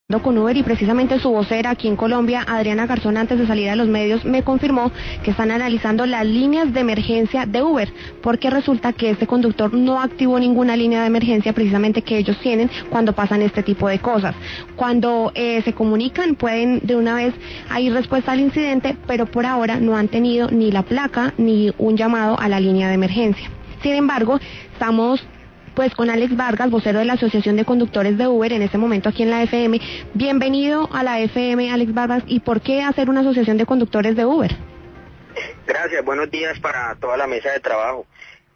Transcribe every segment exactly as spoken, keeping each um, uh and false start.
Con Uber, y precisamente su vocera aquí en Colombia, Adriana Garzón, antes de salir a los medios, me confirmó que están analizando las líneas de emergencia de Uber, porque resulta que este conductor no activó ninguna línea de emergencia precisamente que ellos tienen cuando pasan este tipo de cosas. Cuando eh, se comunican pueden de una vez hay respuesta al incidente, pero por ahora no han tenido ni la placa ni un llamado a la línea de emergencia. Sin embargo, estamos pues con Alex Vargas, vocero de la Asociación de Conductores de Uber, en este momento aquí en la F M. Bienvenido a la F M, Alex Vargas. ¿Y por qué hacer una asociación de conductores de Uber? Gracias, buenos días para toda la mesa de trabajo.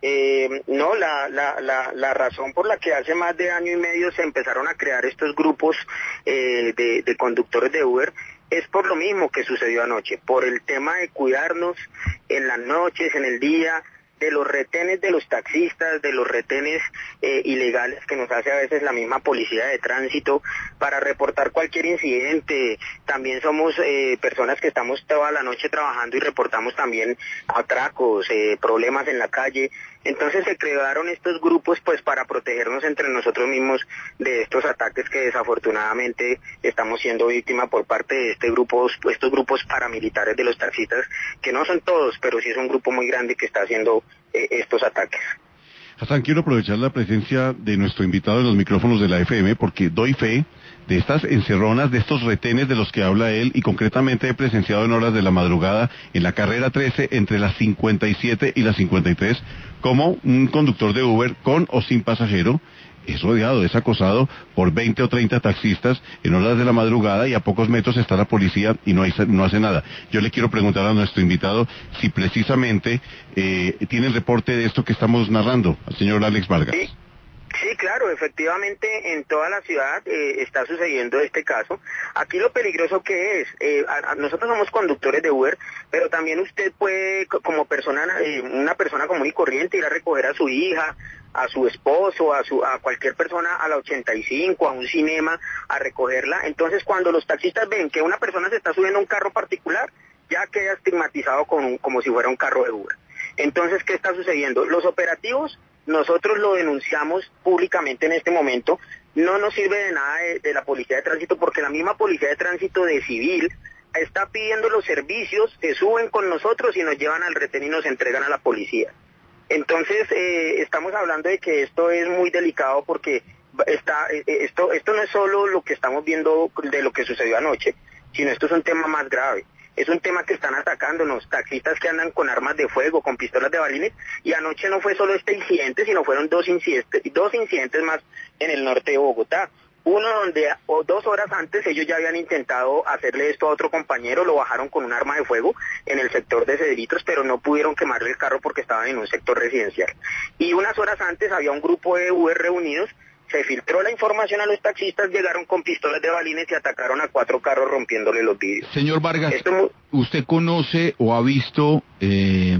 Eh, no, la, la, la, la razón por la que hace más de año y medio se empezaron a crear estos grupos eh, de, de conductores de Uber es por lo mismo que sucedió anoche, por el tema de cuidarnos en las noches, en el día, de los retenes de los taxistas, de los retenes eh, ilegales que nos hace a veces la misma policía de tránsito para reportar cualquier incidente. También somos eh, personas que estamos toda la noche trabajando y reportamos también atracos, eh, problemas en la calle. Entonces se crearon estos grupos pues para protegernos entre nosotros mismos de estos ataques que desafortunadamente estamos siendo víctimas por parte de este grupos, estos grupos paramilitares de los taxistas, que no son todos, pero sí es un grupo muy grande que está haciendo eh, estos ataques. Hassan, quiero aprovechar la presencia de nuestro invitado en los micrófonos de la F M porque doy fe de estas encerronas, de estos retenes de los que habla él, y concretamente he presenciado en horas de la madrugada en la carrera trece entre las cincuenta y siete y las cincuenta y tres como un conductor de Uber con o sin pasajero es rodeado, es acosado por veinte o treinta taxistas en horas de la madrugada, y a pocos metros está la policía y no, hay, no hace nada. Yo le quiero preguntar a nuestro invitado si precisamente eh, tiene el reporte de esto que estamos narrando, al señor Alex Vargas. Sí. Sí, claro, efectivamente en toda la ciudad eh, está sucediendo este caso. Aquí lo peligroso que es, eh, a, a nosotros somos conductores de Uber, pero también usted puede, como persona, eh, una persona común y corriente, ir a recoger a su hija, a su esposo, a su a cualquier persona a la ochenta y cinco, a un cinema, a recogerla. Entonces cuando los taxistas ven que una persona se está subiendo a un carro particular, ya queda estigmatizado con un, como si fuera un carro de Uber. Entonces, ¿qué está sucediendo? Los operativos, nosotros lo denunciamos públicamente en este momento, no nos sirve de nada de, de la policía de tránsito, porque la misma policía de tránsito de civil está pidiendo los servicios, se suben con nosotros y nos llevan al retén y nos entregan a la policía. Entonces, eh, estamos hablando de que esto es muy delicado porque está, eh, esto, esto no es solo lo que estamos viendo de lo que sucedió anoche, sino esto es un tema más grave. Es un tema que están atacándonos, taxistas que andan con armas de fuego, con pistolas de balines, y anoche no fue solo este incidente, sino fueron dos incidentes, dos incidentes más en el norte de Bogotá. Uno donde o dos horas antes ellos ya habían intentado hacerle esto a otro compañero, lo bajaron con un arma de fuego en el sector de Cedritos, pero no pudieron quemarle el carro porque estaban en un sector residencial. Y unas horas antes había un grupo de Uber reunidos, se filtró la información a los taxistas, llegaron con pistolas de balines y atacaron a cuatro carros rompiéndole los vidrios. Señor Vargas, Esto... ¿usted conoce o ha visto eh,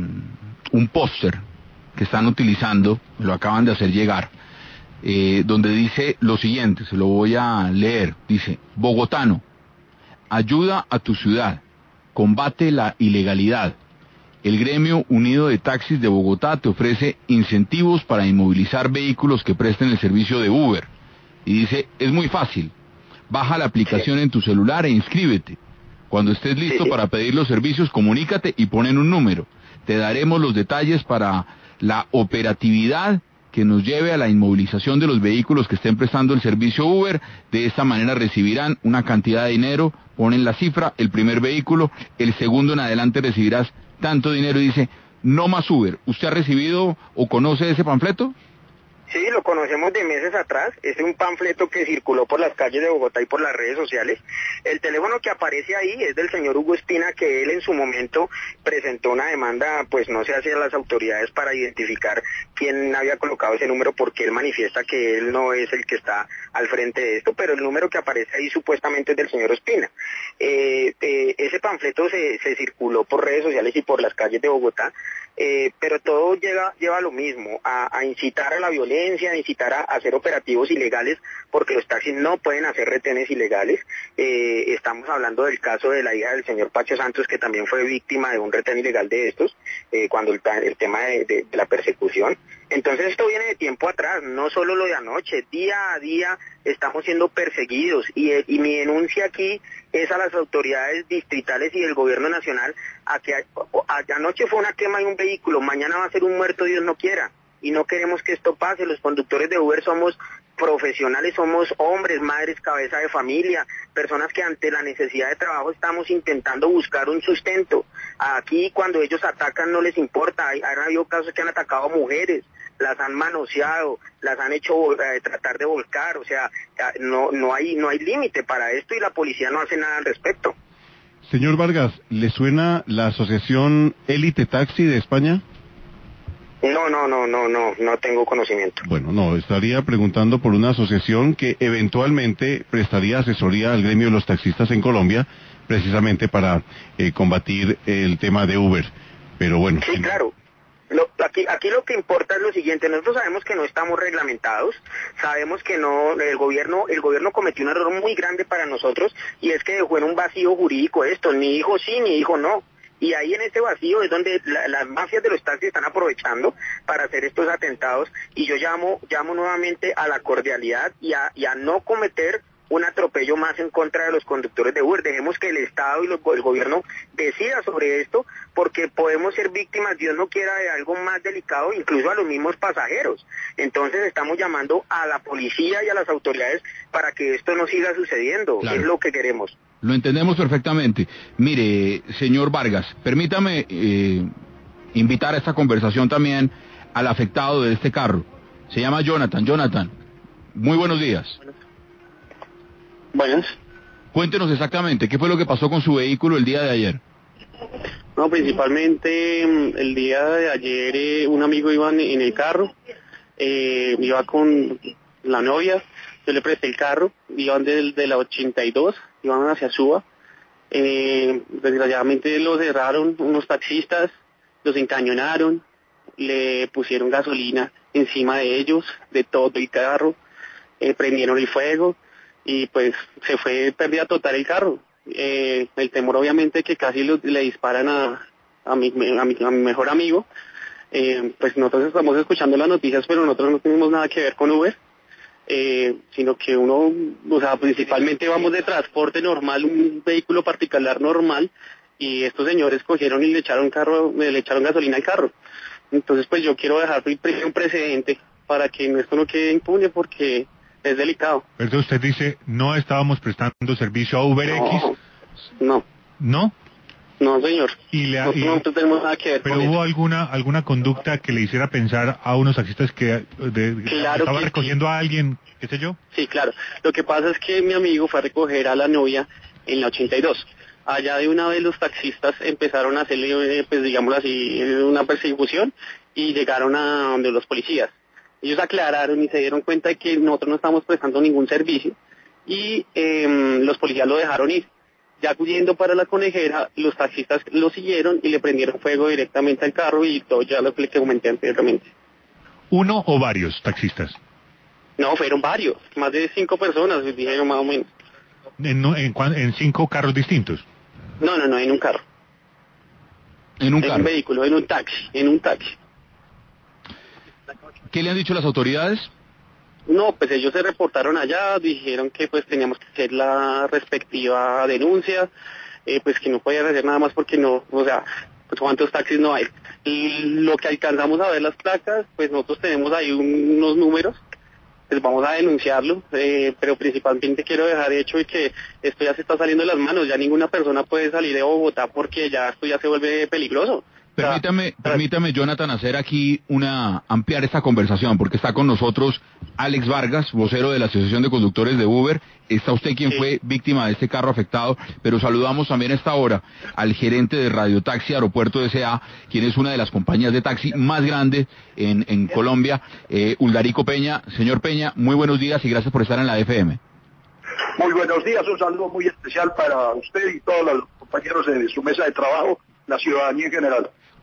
un póster que están utilizando, lo acaban de hacer llegar, eh, donde dice lo siguiente, se lo voy a leer, dice: Bogotano, ayuda a tu ciudad, combate la ilegalidad. El Gremio Unido de Taxis de Bogotá te ofrece incentivos para inmovilizar vehículos que presten el servicio de Uber. Y dice, es muy fácil, baja la aplicación en tu celular e inscríbete. Cuando estés listo para pedir los servicios, comunícate y ponen un número. Te daremos los detalles para la operatividad que nos lleve a la inmovilización de los vehículos que estén prestando el servicio Uber. De esta manera recibirán una cantidad de dinero, ponen la cifra, el primer vehículo, el segundo en adelante recibirás tanto dinero, y dice, no más Uber. ¿Usted ha recibido o conoce ese panfleto? Sí, lo conocemos de meses atrás, es un panfleto que circuló por las calles de Bogotá y por las redes sociales. El teléfono que aparece ahí es del señor Hugo Espina, que él en su momento presentó una demanda, pues no sé, hacia las autoridades para identificar quién había colocado ese número, porque él manifiesta que él no es el que está al frente de esto, pero el número que aparece ahí supuestamente es del señor Espina. Eh, eh, ese panfleto se, se circuló por redes sociales y por las calles de Bogotá. Eh, pero todo llega, lleva a lo mismo, a, a incitar a la violencia, a incitar a, a hacer operativos ilegales porque los taxis no pueden hacer retenes ilegales. Eh, estamos hablando del caso de la hija del señor Pacho Santos, que también fue víctima de un retén ilegal de estos, eh, cuando el, el tema de, de, de la persecución. Entonces esto viene de tiempo atrás, no solo lo de anoche, día a día estamos siendo perseguidos y, y mi denuncia aquí es a las autoridades distritales y del gobierno nacional a que a, a, anoche fue una quema de un vehículo, mañana va a ser un muerto, Dios no quiera, y no queremos que esto pase. Los conductores de Uber somos profesionales, somos hombres, madres, cabeza de familia, personas que ante la necesidad de trabajo estamos intentando buscar un sustento. Aquí cuando ellos atacan no les importa, hay, han habido casos que han atacado a mujeres, las han manoseado, las han hecho eh, tratar de volcar, o sea, no no hay no hay límite para esto y la policía no hace nada al respecto. Señor Vargas, ¿le suena la asociación Élite Taxi de España? No, no, no, no, no, no tengo conocimiento. Bueno, no, estaría preguntando por una asociación que eventualmente prestaría asesoría al gremio de los taxistas en Colombia, precisamente para eh, combatir el tema de Uber. Pero bueno. Sí, claro. Lo, aquí, aquí lo que importa es lo siguiente, nosotros sabemos que no estamos reglamentados, sabemos que no, el gobierno, el gobierno cometió un error muy grande para nosotros, y es que dejó en un vacío jurídico esto, ni hijo sí, ni hijo no. Y ahí en este vacío es donde la, las mafias de los taxis están aprovechando para hacer estos atentados, y yo llamo llamo nuevamente a la cordialidad y a, y a no cometer un atropello más en contra de los conductores de Uber. Dejemos que el Estado y los, el gobierno decida sobre esto, porque podemos ser víctimas, Dios no quiera, de algo más delicado, incluso a los mismos pasajeros. Entonces estamos llamando a la policía y a las autoridades para que esto no siga sucediendo. Claro. Es lo que queremos. Lo entendemos perfectamente. Mire, señor Vargas, permítame eh, invitar a esta conversación también al afectado de este carro. Se llama Jonathan. Jonathan, muy buenos días. Buenas. Cuéntenos exactamente, ¿qué fue lo que pasó con su vehículo el día de ayer? No, principalmente el día de ayer eh, un amigo iba en, en el carro, eh, iba con la novia, yo le presté el carro, iban de, de la ochenta y dos, iban hacia Suba, eh, desgraciadamente lo cerraron unos taxistas, los encañonaron, le pusieron gasolina encima de ellos, de todo el carro, eh, prendieron el fuego, y pues se fue pérdida total el carro. Eh, el temor obviamente que casi lo, le disparan a, a, mi, a, mi, a mi mejor amigo. Eh, pues nosotros estamos escuchando las noticias, pero nosotros no tenemos nada que ver con Uber, eh, sino que uno, o sea, principalmente vamos de transporte normal, un vehículo particular normal, y estos señores cogieron y le echaron carro, le echaron gasolina al carro. Entonces pues yo quiero dejar un precedente para que esto no quede impune, porque es delicado. Pero usted dice, no estábamos prestando servicio a Uber X. No. ¿No? No, señor. Y le, no, y, no tenemos nada que ver pero con hubo eso. alguna alguna conducta que le hiciera pensar a unos taxistas que de, claro estaba que recogiendo sí. a alguien, qué sé yo. Sí, claro. Lo que pasa es que mi amigo fue a recoger a la novia en la ochenta y dos. Allá de una vez los taxistas empezaron a hacerle, pues digamos así, una persecución, y llegaron a donde los policías. Ellos aclararon y se dieron cuenta de que nosotros no estamos prestando ningún servicio, y eh, los policías lo dejaron ir. Ya huyendo para la Conejera, los taxistas lo siguieron y le prendieron fuego directamente al carro, y todo ya lo que le comenté anteriormente. ¿Uno o varios taxistas? No, fueron varios, más de cinco personas, dijeron más o menos. ¿En, en, en cinco carros distintos? No, no, no, en un carro. ¿En un en carro? En un vehículo, en un taxi, en un taxi. ¿Qué le han dicho las autoridades? No, pues ellos se reportaron allá, dijeron que pues teníamos que hacer la respectiva denuncia, eh, pues que no podían hacer nada más porque no, o sea, pues cuántos taxis no hay. Y lo que alcanzamos a ver las placas, pues nosotros tenemos ahí un, unos números, pues vamos a denunciarlo, eh, pero principalmente quiero dejar hecho de que esto ya se está saliendo de las manos, ya ninguna persona puede salir de Bogotá porque ya esto ya se vuelve peligroso. Permítame, permítame, Jonathan, hacer aquí una, ampliar esta conversación, porque está con nosotros Alex Vargas, vocero de la Asociación de Conductores de Uber. Está usted quien sí. fue víctima de este carro afectado, pero saludamos también a esta hora al gerente de Radio Taxi Aeropuerto S A, quien es una de las compañías de taxi más grandes en, en Colombia, eh, Uldarico Peña. Señor Peña, muy buenos días y gracias por estar en la F M. Muy buenos días, un saludo muy especial para usted y todos los compañeros de su mesa de trabajo, la ciudadanía en general.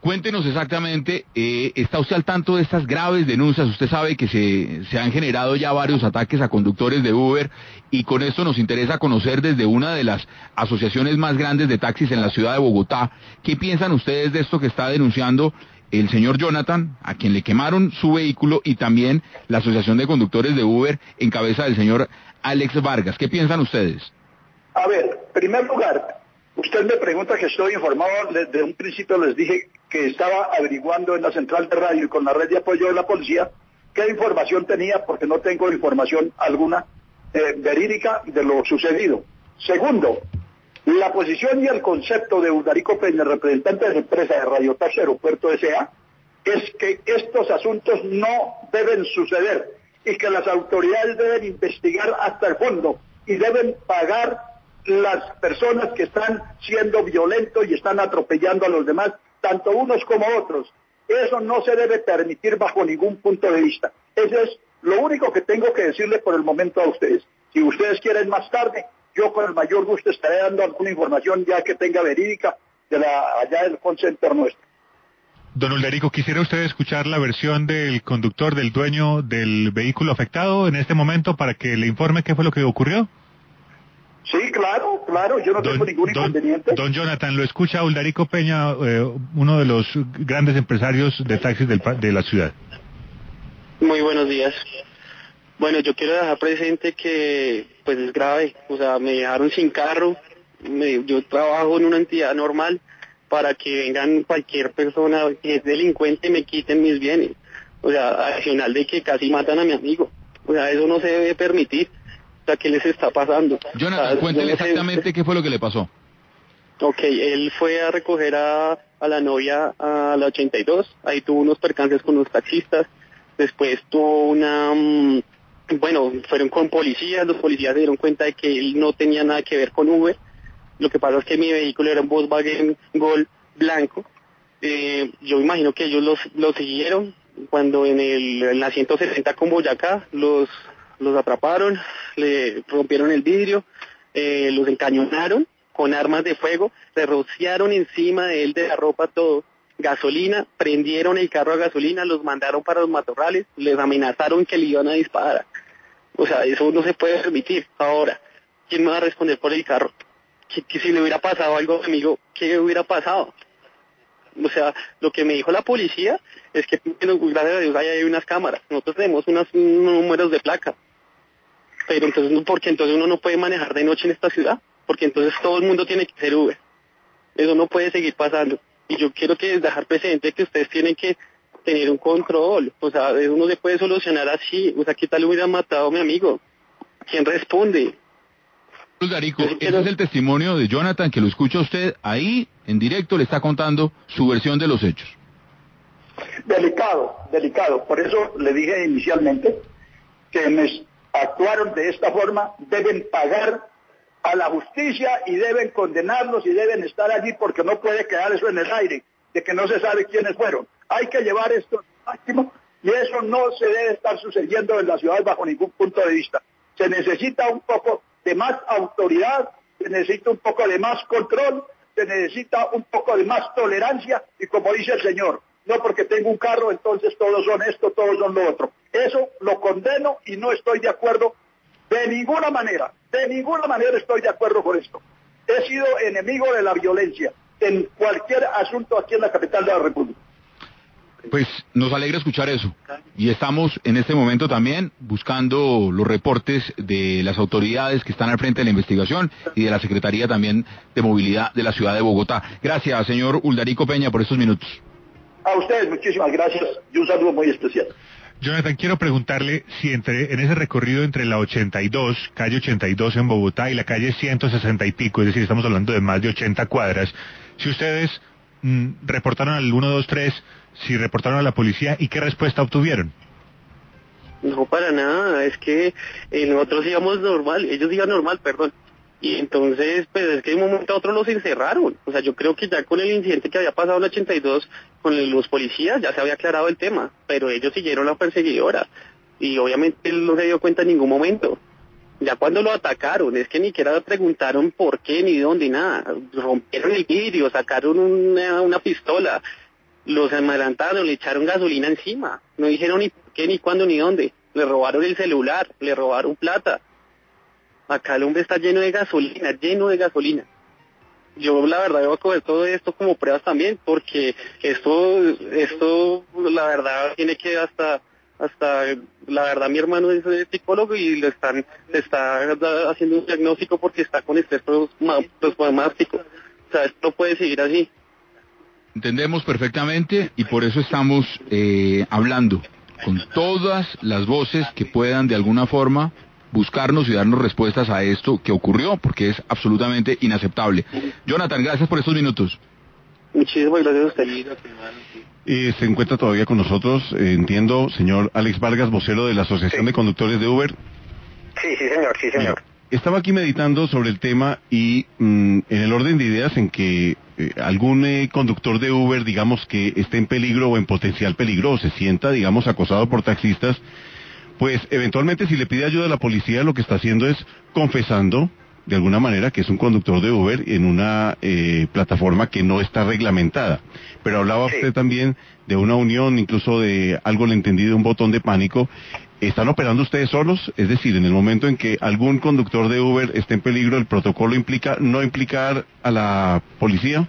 Cuéntenos exactamente, eh, ¿está usted al tanto de estas graves denuncias? Usted sabe que se, se han generado ya varios ataques a conductores de Uber y con esto nos interesa conocer desde una de las asociaciones más grandes de taxis en la ciudad de Bogotá, ¿qué piensan ustedes de esto que está denunciando el señor Jonathan, a quien le quemaron su vehículo, y también la Asociación de Conductores de Uber en cabeza del señor Alex Vargas? ¿Qué piensan ustedes? A ver, en primer lugar, usted me pregunta que estoy informado, desde un principio les dije que estaba averiguando en la central de radio y con la red de apoyo de la policía qué información tenía, porque no tengo información alguna eh, verídica de lo sucedido. Segundo, la posición y el concepto de Uldarico Peña, representante de la empresa de Radio Taxi Aeropuerto S A, es que estos asuntos no deben suceder y que las autoridades deben investigar hasta el fondo y deben pagar las personas que están siendo violentos y están atropellando a los demás, tanto unos como otros. Eso no se debe permitir bajo ningún punto de vista. Eso es lo único que tengo que decirle por el momento a ustedes. Si ustedes quieren más tarde, yo con el mayor gusto estaré dando alguna información ya que tenga verídica de la allá del call center nuestro. Don Uldarico, ¿quisiera usted escuchar la versión del conductor, del dueño del vehículo afectado en este momento para que le informe qué fue lo que ocurrió? Sí, claro, claro, yo no don, tengo ningún don, inconveniente. Don Jonathan, lo escucha Uldarico Peña, eh, uno de los grandes empresarios de taxis del, de la ciudad. Muy buenos días. Bueno, yo quiero dejar presente que pues es grave, o sea, me dejaron sin carro, me, yo trabajo en una entidad normal para que vengan cualquier persona que es delincuente y me quiten mis bienes, o sea, adicional de que casi matan a mi amigo, o sea, eso no se debe permitir. O sea, ¿qué les está pasando? Jonathan, o sea, cuéntele no sé, exactamente qué fue lo que le pasó. Ok, él fue a recoger a, a la novia a la ochenta y dos, ahí tuvo unos percances con los taxistas, después tuvo una... Um, bueno, fueron con policías, los policías se dieron cuenta de que él no tenía nada que ver con Uber, lo que pasa es que mi vehículo era un Volkswagen Gol blanco, eh, yo imagino que ellos los, los siguieron, cuando en, el, en la ciento sesenta con Boyacá los... los atraparon, le rompieron el vidrio, eh, los encañonaron con armas de fuego, se rociaron encima de él de la ropa todo, gasolina, prendieron el carro a gasolina, los mandaron para los matorrales, les amenazaron que le iban a disparar. O sea, eso no se puede permitir. Ahora, ¿quién me va a responder por el carro? Que, que si le hubiera pasado algo a mi amigo, ¿qué hubiera pasado? O sea, lo que me dijo la policía es que, gracias a Dios, ahí hay unas cámaras. Nosotros tenemos unos, unos números de placa. Pero entonces, ¿por qué entonces uno no puede manejar de noche en esta ciudad? Porque entonces todo el mundo tiene que ser Uber. Eso no puede seguir pasando. Y yo quiero que dejar presente que ustedes tienen que tener un control. O sea, eso no se puede solucionar así. O sea, ¿qué tal hubiera matado a mi amigo? ¿Quién responde? Uldarico, ese es el testimonio de Jonathan, que lo escucha usted ahí, en directo, le está contando su versión de los hechos. Delicado, delicado. Por eso le dije inicialmente que me actuaron de esta forma, deben pagar a la justicia y deben condenarlos y deben estar allí, porque no puede quedar eso en el aire, de que no se sabe quiénes fueron. Hay que llevar esto al máximo y eso no se debe estar sucediendo en la ciudad bajo ningún punto de vista. Se necesita un poco de más autoridad, se necesita un poco de más control, se necesita un poco de más tolerancia y, como dice el señor, no porque tengo un carro entonces todos son esto, todos son lo otro. Eso lo condeno y no estoy de acuerdo de ninguna manera, de ninguna manera estoy de acuerdo con esto. He sido enemigo de la violencia en cualquier asunto aquí en la capital de la República. Pues nos alegra escuchar eso. Y estamos en este momento también buscando los reportes de las autoridades que están al frente de la investigación y de la Secretaría también de Movilidad de la Ciudad de Bogotá. Gracias, señor Uldarico Peña, por estos minutos. A ustedes muchísimas gracias y un saludo muy especial. Jonathan, quiero preguntarle si entre en ese recorrido entre la ochenta y dos, calle ochenta y dos en Bogotá, y la calle ciento sesenta y pico, es decir, estamos hablando de más de ochenta cuadras, si ustedes mmm, reportaron al uno dos tres, si reportaron a la policía, ¿y qué respuesta obtuvieron? No, para nada, es que eh, nosotros íbamos normal, ellos iban normal, perdón. Y entonces, pues es que de un momento a otro los encerraron. O sea, yo creo que ya con el incidente que había pasado en el ochenta y dos con los policías ya se había aclarado el tema, pero ellos siguieron la perseguidora. Y obviamente él no se dio cuenta en ningún momento. Ya cuando lo atacaron, es que ni siquiera preguntaron por qué, ni dónde, nada. Rompieron el vidrio, sacaron una, una pistola. los adelantaron, le echaron gasolina encima, no dijeron ni por qué, ni cuándo, ni dónde, le robaron el celular, le robaron plata. Acá el hombre está lleno de gasolina, lleno de gasolina. Yo la verdad voy a coger todo esto como pruebas también, porque esto, esto la verdad tiene que hasta, hasta, la verdad mi hermano es psicólogo y le están, le está haciendo un diagnóstico porque está con estrés postraumático. O sea, esto no puede seguir así. Entendemos perfectamente y por eso estamos eh, hablando con todas las voces que puedan de alguna forma buscarnos y darnos respuestas a esto que ocurrió, porque es absolutamente inaceptable. Jonathan, gracias por estos minutos. Muchísimas gracias a usted. Eh, se encuentra todavía con nosotros, eh, entiendo, señor Alex Vargas, vocero de la Asociación Sí. de Conductores de Uber. Sí, sí, señor, sí, señor. Mira, estaba aquí meditando sobre el tema y mm, en el orden de ideas en que eh, algún eh, conductor de Uber, digamos que esté en peligro o en potencial peligro, o se sienta, digamos, acosado por taxistas, pues eventualmente si le pide ayuda a la policía, lo que está haciendo es confesando de alguna manera que es un conductor de Uber en una eh, plataforma que no está reglamentada. Pero hablaba Sí. usted también de una unión, incluso de algo le entendí de un botón de pánico. ¿Están operando ustedes solos? Es decir, en el momento en que algún conductor de Uber esté en peligro, ¿el protocolo implica no implicar a la policía?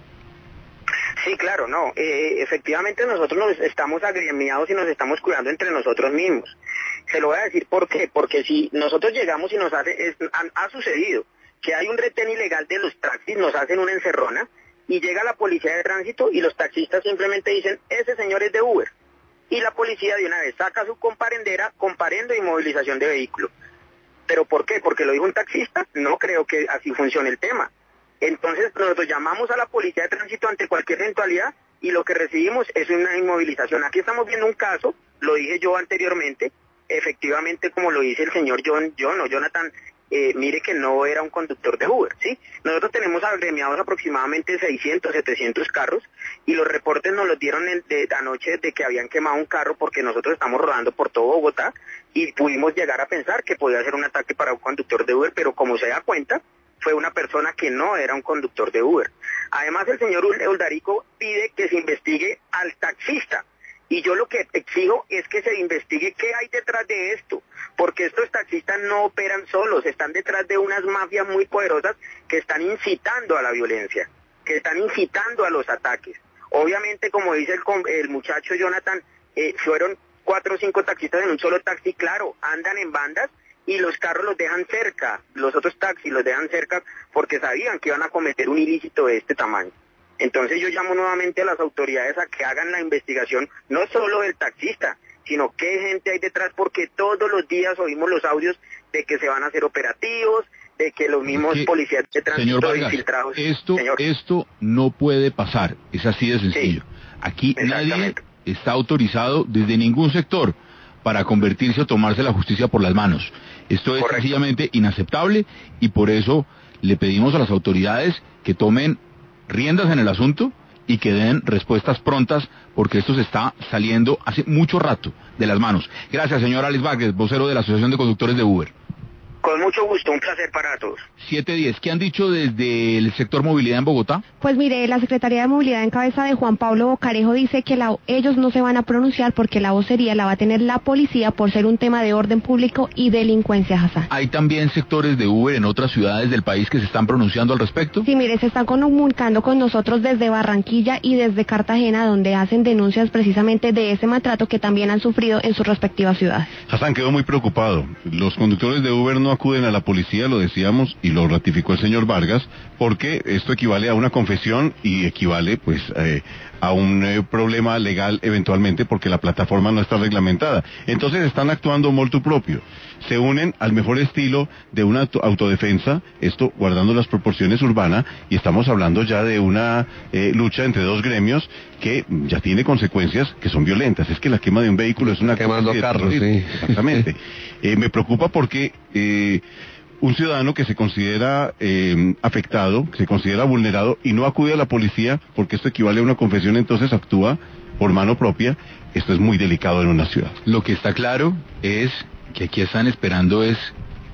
Sí, claro, no. Eh, efectivamente nosotros nos estamos agremiados y nos estamos cuidando entre nosotros mismos. Se lo voy a decir por qué. Porque si nosotros llegamos y nos hace, es, ha, ha sucedido que hay un retén ilegal de los taxis, nos hacen una encerrona y llega la policía de tránsito y los taxistas simplemente dicen, ese señor es de Uber. Y la policía de una vez saca su comparendera, comparendo y movilización de vehículo. ¿Pero por qué? ¿Porque lo dijo un taxista? No creo que así funcione el tema. Entonces nosotros llamamos a la policía de tránsito ante cualquier eventualidad y lo que recibimos es una inmovilización. Aquí estamos viendo un caso, lo dije yo anteriormente, efectivamente como lo dice el señor John, John o Jonathan, eh, mire que no era un conductor de Uber, ¿sí? Nosotros tenemos agremiados aproximadamente seiscientos, setecientos carros y los reportes nos los dieron en, de, anoche de que habían quemado un carro porque nosotros estamos rodando por todo Bogotá y pudimos llegar a pensar que podía ser un ataque para un conductor de Uber, pero como se da cuenta, fue una persona que no era un conductor de Uber. Además, el señor Uldarico pide que se investigue al taxista. Y yo lo que exijo es que se investigue qué hay detrás de esto, porque estos taxistas no operan solos, están detrás de unas mafias muy poderosas que están incitando a la violencia, que están incitando a los ataques. Obviamente, como dice el, el muchacho Jonathan, eh, fueron cuatro o cinco taxistas en un solo taxi, claro, andan en bandas, y los carros los dejan cerca, los otros taxis los dejan cerca porque sabían que iban a cometer un ilícito de este tamaño. Entonces yo llamo nuevamente a las autoridades a que hagan la investigación, no solo del taxista, sino qué gente hay detrás, porque todos los días oímos los audios de que se van a hacer operativos, de que los mismos que, policías de tránsito señor Vargas, infiltrados... Esto, señor. esto no puede pasar, es así de sencillo. Sí, aquí nadie está autorizado desde ningún sector para convertirse o tomarse la justicia por las manos. Esto es Correcto. Sencillamente inaceptable y por eso le pedimos a las autoridades que tomen riendas en el asunto y que den respuestas prontas porque esto se está saliendo hace mucho rato de las manos. Gracias, señor Alex Vargas, vocero de la Asociación de Conductores de Uber. Con mucho gusto, un placer para todos. siete diez, ¿qué han dicho desde el sector movilidad en Bogotá? Pues mire, la Secretaría de Movilidad en cabeza de Juan Pablo Bocarejo dice que la, ellos no se van a pronunciar porque la vocería la va a tener la policía por ser un tema de orden público y delincuencia, Hassan. ¿Hay también sectores de Uber en otras ciudades del país que se están pronunciando al respecto? Sí, mire, se están comunicando con nosotros desde Barranquilla y desde Cartagena, donde hacen denuncias precisamente de ese maltrato que también han sufrido en sus respectivas ciudades. Hassan quedó muy preocupado. Los conductores de Uber no acuden a la policía, lo decíamos, y lo ratificó el señor Vargas, porque esto equivale a una confesión y equivale pues eh, a un eh, problema legal eventualmente porque la plataforma no está reglamentada. Entonces están actuando molto propio. Se unen al mejor estilo de una auto autodefensa, esto guardando las proporciones urbanas, y estamos hablando ya de una eh, lucha entre dos gremios que ya tiene consecuencias que son violentas. Es que la quema de un vehículo es una... Quemando carros, sí. Exactamente. Eh, me preocupa porque eh, un ciudadano que se considera eh, afectado, que se considera vulnerado y no acude a la policía porque esto equivale a una confesión, entonces actúa por mano propia. Esto es muy delicado en una ciudad. Lo que está claro es que aquí están esperando es,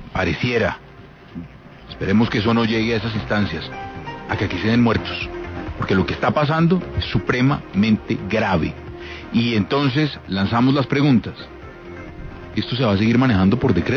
pareciera, esperemos que eso no llegue a esas instancias, a que aquí se den muertos. porque lo que está pasando es supremamente grave. Y entonces lanzamos las preguntas. ¿Esto se va a seguir manejando por decreto?